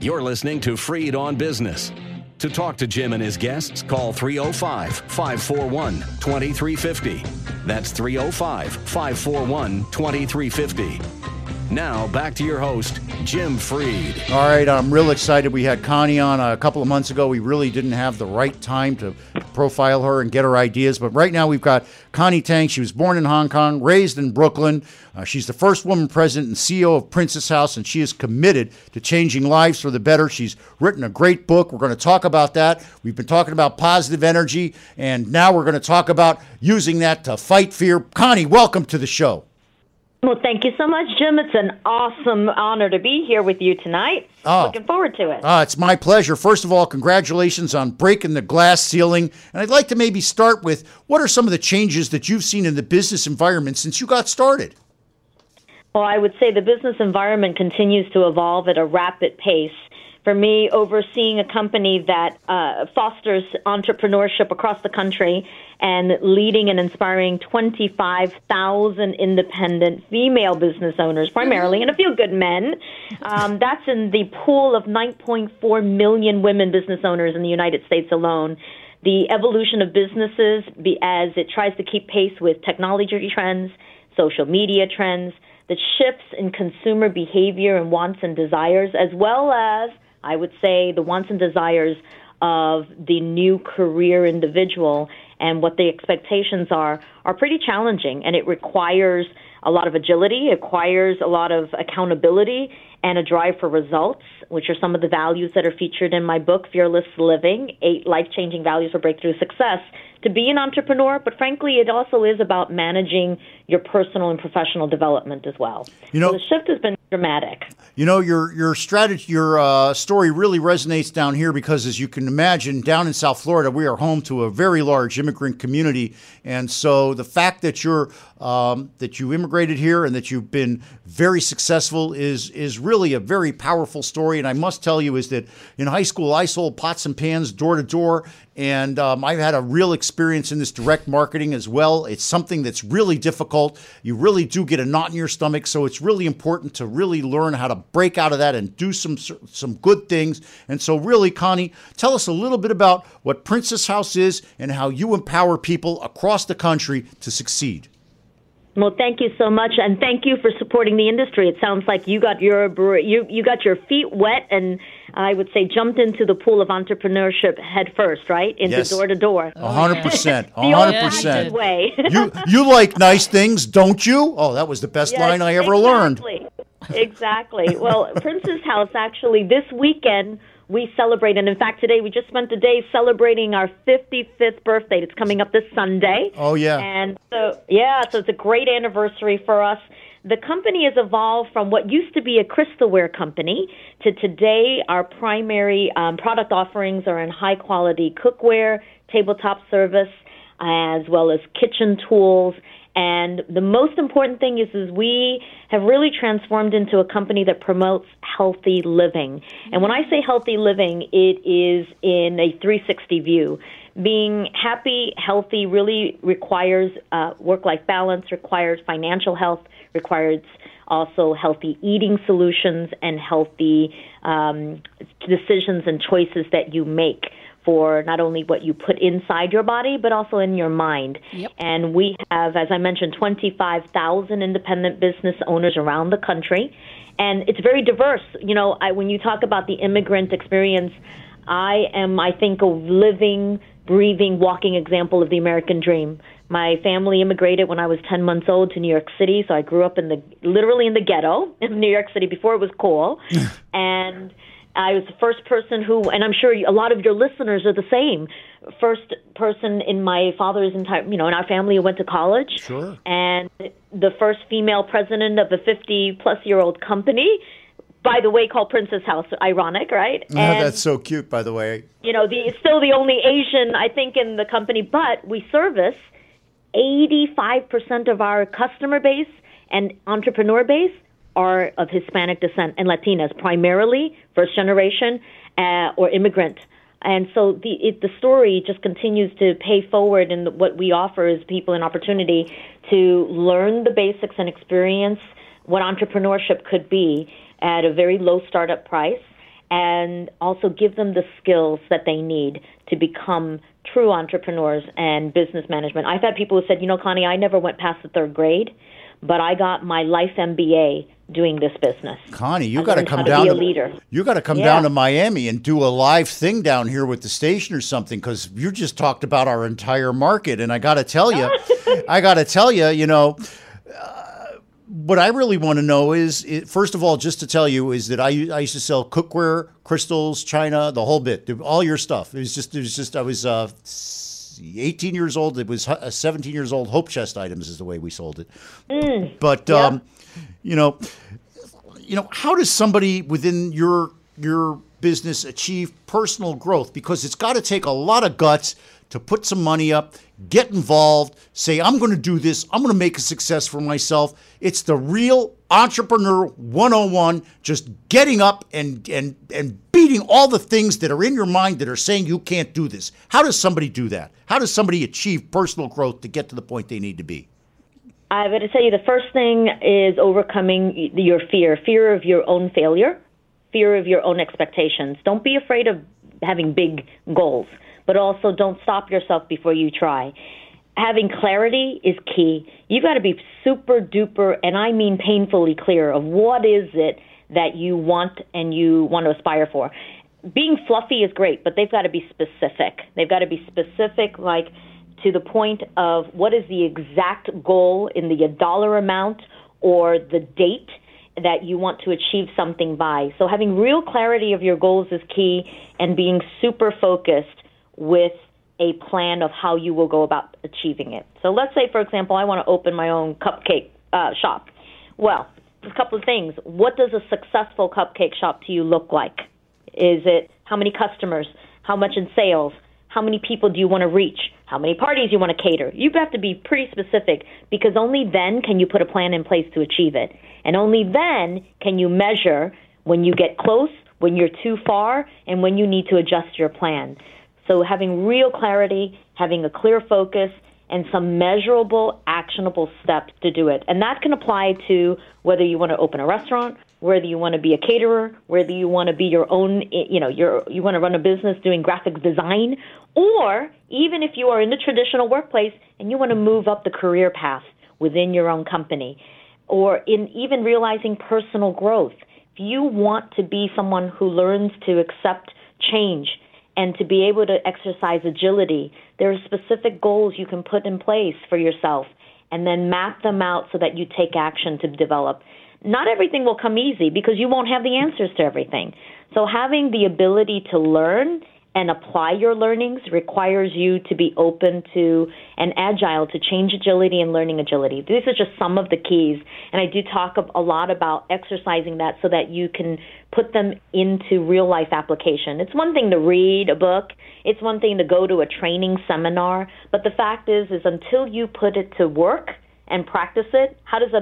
You're listening to Freed on Business. To talk to Jim and his guests, call 305-541-2350. That's 305-541-2350. Now, back to your host, Jim Freed. All right, I'm real excited. We had Connie on a couple of months ago. We really didn't have the right time to profile her and get her ideas. But right now we've got Connie Tang. She was born in Hong Kong, raised in Brooklyn. She's the first woman president and CEO of Princess House, and she is committed to changing lives for the better. She's written a great book. We're going to talk about that. We've been talking about positive energy, and now we're going to talk about using that to fight fear. Connie, welcome to the show. Well, thank you so much, Jim. It's an awesome honor to be here with you tonight. Looking forward to it. It's my pleasure. First of all, congratulations on breaking the glass ceiling. And I'd like to maybe start with, what are some of the changes that you've seen in the business environment since you got started? Well, I would say the business environment continues to evolve at a rapid pace. For me, overseeing a company that fosters entrepreneurship across the country and leading and inspiring 25,000 independent female business owners, primarily, and a few good men. That's in the pool of 9.4 million women business owners in the United States alone. The evolution of businesses as it tries to keep pace with technology trends, social media trends, the shifts in consumer behavior and wants and desires, as well as, I would say, the wants and desires of the new career individual and what the expectations are pretty challenging. And it requires a lot of agility, it requires a lot of accountability and a drive for results, which are some of the values that are featured in my book, Fearless Living, 8 Life-Changing Values for Breakthrough Success. To be an entrepreneur, but frankly, it also is about managing your personal and professional development as well. So the shift has been dramatic. You know, your strategy, your story really resonates down here because, as you can imagine, down in South Florida, we are home to a very large immigrant community, and so the fact that you immigrated here and that you've been very successful is really a very powerful story. And I must tell you is that in high school, I sold pots and pans door to door. And I've had a real experience in this direct marketing as well. It's something that's really difficult. You really do get a knot in your stomach. So it's really important to really learn how to break out of that and do some good things. And so really, Connie, tell us a little bit about what Princess House is and how you empower people across the country to succeed. Well, thank you so much, and thank you for supporting the industry. It sounds like you got your feet wet, and I would say jumped into the pool of entrepreneurship head first, right? Into door to door. 100%. 100%. Way. You like nice things, don't you? Oh, that was the best line I ever learned. Exactly. Well, Princess House, actually, this weekend, we celebrate, and in fact, today we just spent the day celebrating our 55th birthday. It's coming up this Sunday. Oh, yeah. And so it's a great anniversary for us. The company has evolved from what used to be a crystalware company to today our primary product offerings are in high-quality cookware, tabletop service, as well as kitchen tools. And the most important thing is we have really transformed into a company that promotes healthy living. And when I say healthy living, it is in a 360 view. Being happy, healthy really requires work-life balance, requires financial health, requires also healthy eating solutions and healthy decisions and choices that you make for not only what you put inside your body, but also in your mind. Yep. And we have, as I mentioned, 25,000 independent business owners around the country. And it's very diverse. You know, when you talk about the immigrant experience, I am, I think, a living, breathing, walking example of the American dream. My family immigrated when I was 10 months old to New York City, so I grew up literally in the ghetto in New York City before it was cool. And I was the first person and I'm sure a lot of your listeners are the same, first person in my father's entire, in our family who went to college. Sure. And the first female president of a 50-plus-year-old company, by the way, called Princess House. Ironic, right? Oh, that's so cute, by the way. Still the only Asian, I think, in the company, but we service 85% of our customer base and entrepreneur base are of Hispanic descent and Latinas, primarily first generation or immigrant. And so the story just continues to pay forward, and what we offer is people an opportunity to learn the basics and experience what entrepreneurship could be at a very low startup price, and also give them the skills that they need to become true entrepreneurs and business management. I've had people who said, Connie, I never went past the third grade, but I got my life MBA doing this business. Connie, you got to come down down to Miami and do a live thing down here with the station or something, because you just talked about our entire market, and I got to tell you, what I really want to know is, first of all, just to tell you, is that I used to sell cookware, crystals, china, the whole bit, all your stuff. It was just I was 18 years old. It was 17 years old. Hope Chest items is the way we sold it. But how does somebody within your business achieve personal growth? Because it's got to take a lot of guts to put some money up, get involved, say, I'm going to do this. I'm going to make a success for myself. It's the real entrepreneur 101, just getting up and beating all the things that are in your mind that are saying you can't do this. How does somebody do that? How does somebody achieve personal growth to get to the point they need to be? I'm going to tell you, the first thing is overcoming your fear of your own failure, fear of your own expectations. Don't be afraid of having big goals, but also don't stop yourself before you try. Having clarity is key. You've got to be super duper, and I mean painfully clear, of what is it that you want and you want to aspire for. Being fluffy is great, but they've got to be specific. They've got to be specific, like to the point of what is the exact goal in the dollar amount or the date that you want to achieve something by. So having real clarity of your goals is key, and being super focused with a plan of how you will go about achieving it. So let's say, for example, I want to open my own cupcake shop. Well, there's a couple of things. What does a successful cupcake shop to you look like? Is it how many customers? How much in sales? How many people do you want to reach? How many parties you want to cater? You have to be pretty specific, because only then can you put a plan in place to achieve it. And only then can you measure when you get close, when you're too far, and when you need to adjust your plan. So having real clarity, having a clear focus, and some measurable, actionable steps to do it. And that can apply to whether you want to open a restaurant, whether you want to be a caterer, whether you want to be your own, you want to run a business doing graphic design, or even if you are in the traditional workplace and you want to move up the career path within your own company, or in even realizing personal growth. If you want to be someone who learns to accept change and to be able to exercise agility, there are specific goals you can put in place for yourself and then map them out so that you take action to develop. Not everything will come easy, because you won't have the answers to everything. So having the ability to learn and apply your learnings requires you to be open to and agile to change agility and learning agility. These are just some of the keys, and I do talk a lot about exercising that so that you can put them into real-life application. It's one thing to read a book. It's one thing to go to a training seminar. But the fact is until you put it to work and practice it, how does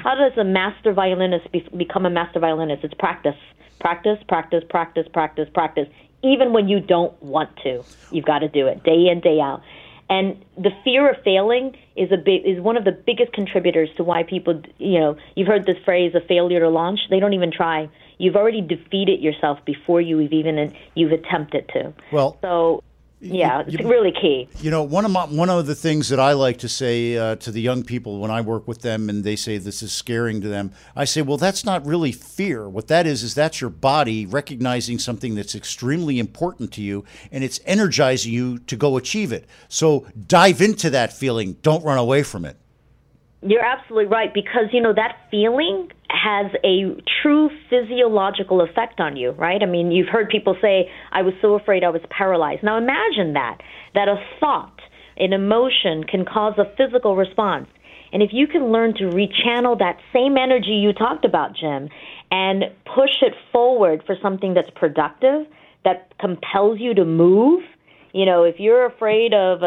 a master violinist become a master violinist? It's practice. Practice, practice, practice, practice, practice. Even when you don't want to, you've got to do it day in, day out. And the fear of failing is one of the biggest contributors to why people, you've heard this phrase, a failure to launch. They don't even try. You've already defeated yourself before you've attempted to. Well, so yeah, it's really key. One of the things that I like to say to the young people when I work with them and they say this is scaring to them, I say, well, that's not really fear. What that is that's your body recognizing something that's extremely important to you, and it's energizing you to go achieve it. So dive into that feeling. Don't run away from it. You're absolutely right, because, that feeling has a true physiological effect on you, right? I mean, you've heard people say, I was so afraid I was paralyzed. Now imagine that a thought, an emotion can cause a physical response. And if you can learn to rechannel that same energy you talked about, Jim, and push it forward for something that's productive, that compels you to move, if you're afraid of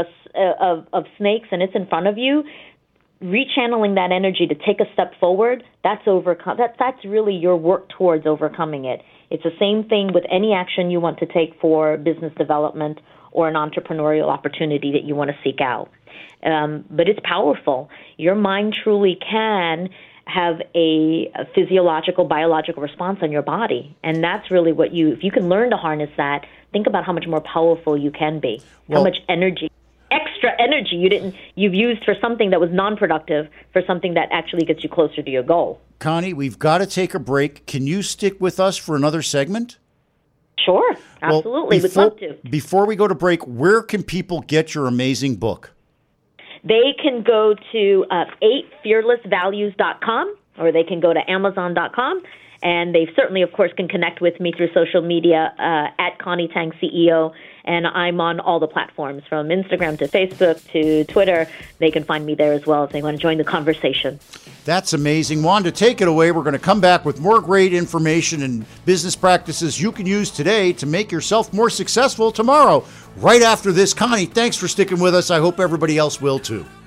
snakes and it's in front of you, rechanneling that energy to take a step forward, that's really your work towards overcoming it. It's the same thing with any action you want to take for business development or an entrepreneurial opportunity that you want to seek out. But it's powerful. Your mind truly can have a physiological, biological response on your body. And that's really what if you can learn to harness that, think about how much more powerful you can be, how much energy, extra energy you've used for something that was non-productive for something that actually gets you closer to your goal. Connie, we've got to take a break. Can you stick with us for another segment? Sure, absolutely. We'd love to. Before we go to break, where can people get your amazing book? They can go to 8fearlessvalues.com, or they can go to amazon.com. And they certainly, of course, can connect with me through social media at Connie Tang CEO. And I'm on all the platforms, from Instagram to Facebook to Twitter. They can find me there as well if they want to join the conversation. That's amazing. Wanda, take it away. We're going to come back with more great information and business practices you can use today to make yourself more successful tomorrow. Right after this, Connie, thanks for sticking with us. I hope everybody else will too.